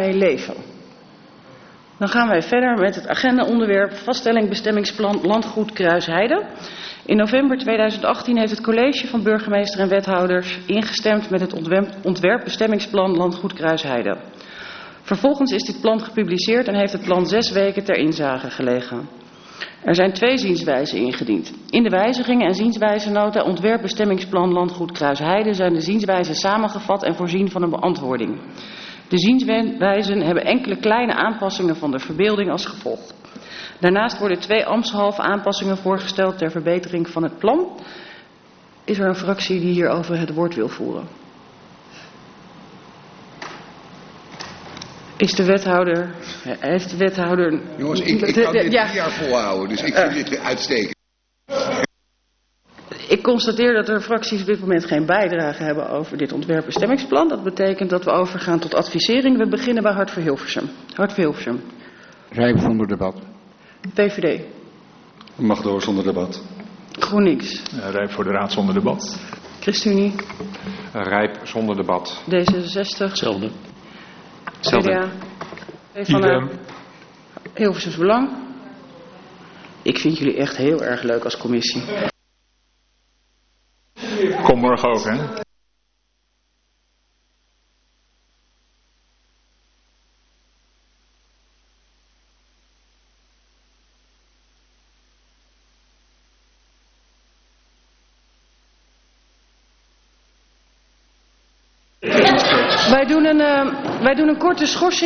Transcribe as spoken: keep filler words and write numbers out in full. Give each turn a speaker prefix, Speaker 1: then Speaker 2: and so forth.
Speaker 1: daarmee leven. Dan gaan wij verder met het agendaonderwerp vaststelling bestemmingsplan Landgoed Kruisheide. In november tweeduizend achttien heeft het college van burgemeester en wethouders ingestemd met het ontwerp, ontwerp bestemmingsplan Landgoed Kruisheide. Vervolgens is dit plan gepubliceerd en heeft het plan zes weken ter inzage gelegen. Er zijn twee zienswijzen ingediend. In de wijzigingen en zienswijzenota ontwerp bestemmingsplan Landgoed Kruisheide zijn de zienswijzen samengevat en voorzien van een beantwoording. De zienswijzen hebben enkele kleine aanpassingen van de verbeelding als gevolg. Daarnaast worden twee ambtshalve aanpassingen voorgesteld ter verbetering van het plan. Is er een fractie die hierover het woord wil voeren? Is de wethouder... Heeft de wethouder...
Speaker 2: Jongens, ik, ik kan dit ja. drie jaar volhouden, dus ik vind uh, dit uitstekend.
Speaker 1: Ik constateer dat er fracties op dit moment geen bijdrage hebben over dit ontwerpbestemmingsplan. Dat betekent dat we overgaan tot advisering. We beginnen bij Hart voor Hilversum. Hart voor Hilversum.
Speaker 3: Rijp zonder debat.
Speaker 1: P V D.
Speaker 4: Mag door zonder debat.
Speaker 1: GroenLinks.
Speaker 5: Uh, rijp voor de raad zonder debat.
Speaker 1: ChristenUnie.
Speaker 6: Uh, rijp zonder debat.
Speaker 1: D zesenzestig.
Speaker 5: Hetzelfde.
Speaker 1: C D A. Van Hilversums Belang. Ik vind jullie echt heel erg leuk als commissie.
Speaker 5: Kom morgen ook, hè?
Speaker 1: Wij doen een, uh, wij doen een korte schorsing.